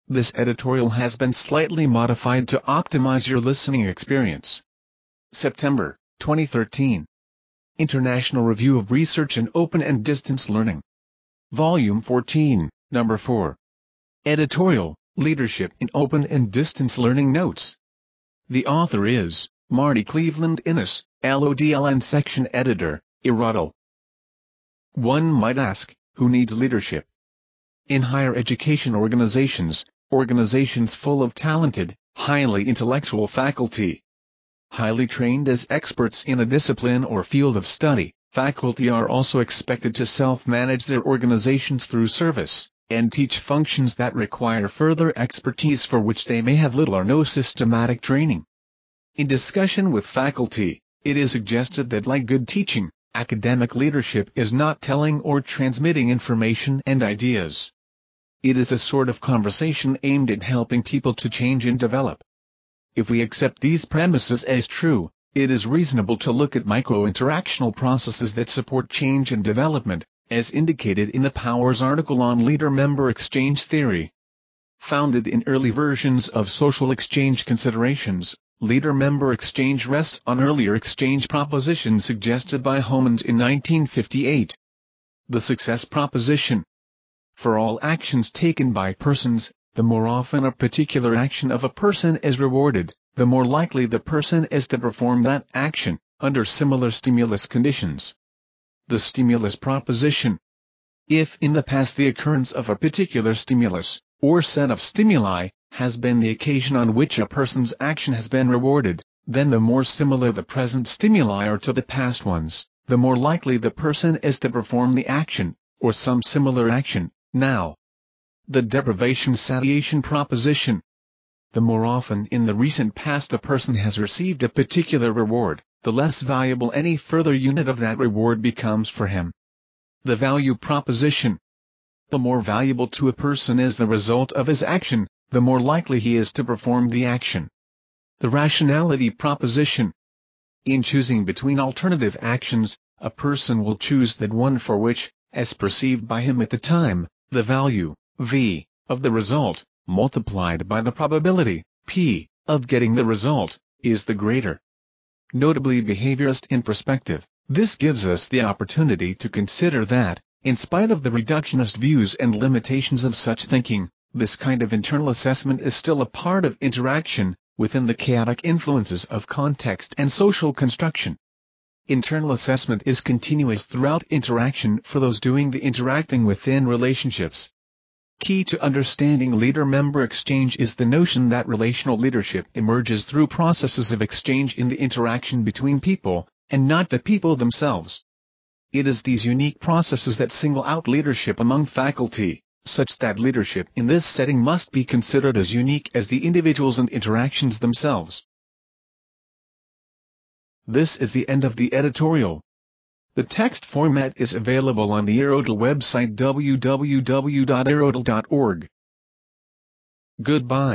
This editorial has been slightly modified to optimize your listening experience. September 2013. International Review of Research in Open and Distance Learning. Volume 14, Number 4. Editorial, Leadership in Open and Distance Learning Notes. The author is Marty Cleveland Innes, LODLN Section Editor, Erotal. One might ask, who needs leadership? In higher education organizations full of talented, highly intellectual faculty, highly trained as experts in a discipline or field of study, faculty are also expected to self-manage their organizations through service, and teach functions that require further expertise for which they may have little or no systematic training. In discussion with faculty, it is suggested that like good teaching, academic leadership is not telling or transmitting information and ideas. It is a sort of conversation aimed at helping people to change and develop. If we accept these premises as true, it is reasonable to look at micro-interactional processes that support change and development, as indicated in the Powers article on leader-member exchange theory. Founded in early versions of social exchange considerations, leader-member exchange rests on earlier exchange propositions suggested by Homans in 1958. The success proposition. For all actions taken by persons, the more often a particular action of a person is rewarded, the more likely the person is to perform that action, under similar stimulus conditions. The stimulus proposition. If in the past the occurrence of a particular stimulus, or set of stimuli, has been the occasion on which a person's action has been rewarded, then the more similar the present stimuli are to the past ones, the more likely the person is to perform the action, or some similar action, now. The deprivation-satiation proposition. The more often in the recent past a person has received a particular reward, the less valuable any further unit of that reward becomes for him. The value proposition. The more valuable to a person is the result of his action, the more likely he is to perform the action. The rationality proposition. In choosing between alternative actions, a person will choose that one for which, as perceived by him at the time, the value, V, of the result, multiplied by the probability, P, of getting the result, is the greater. Notably behaviorist in perspective, this gives us the opportunity to consider that, in spite of the reductionist views and limitations of such thinking, this kind of internal assessment is still a part of interaction, within the chaotic influences of context and social construction. Internal assessment is continuous throughout interaction for those doing the interacting within relationships. Key to understanding leader-member exchange is the notion that relational leadership emerges through processes of exchange in the interaction between people, and not the people themselves. It is these unique processes that single out leadership among faculty, such that leadership in this setting must be considered as unique as the individuals and interactions themselves. This is the end of the editorial. The text format is available on the Erotal website www.erotal.org. Goodbye.